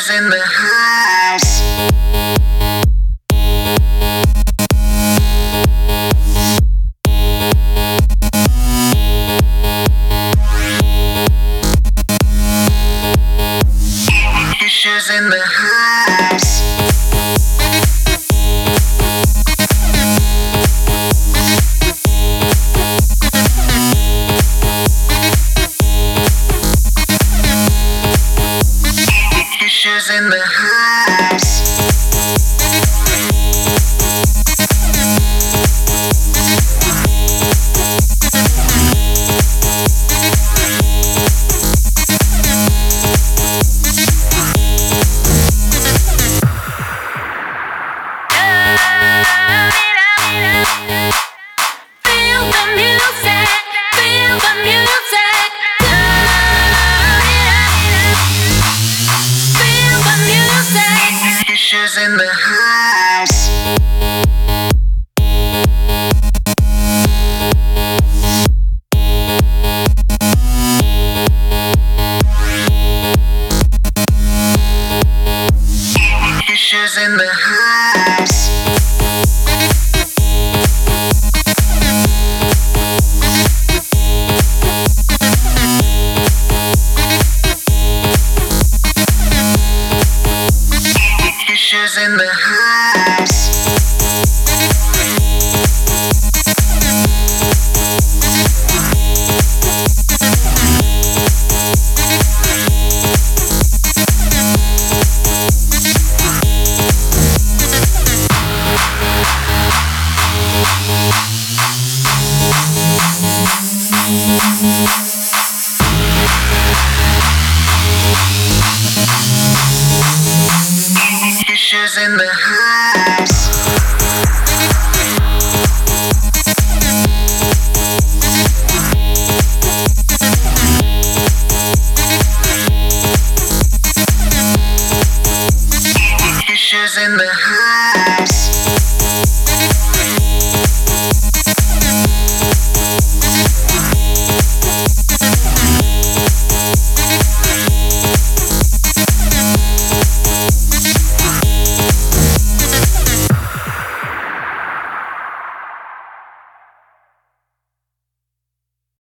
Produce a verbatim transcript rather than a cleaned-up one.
Fishes in the house. Fishes in the house. Fishes in the house. Feel the music, feel the music. Feel the music. Fishes in the house. Fishes in the house. Fishes in the house. Fishes in the house. Fishes in the house.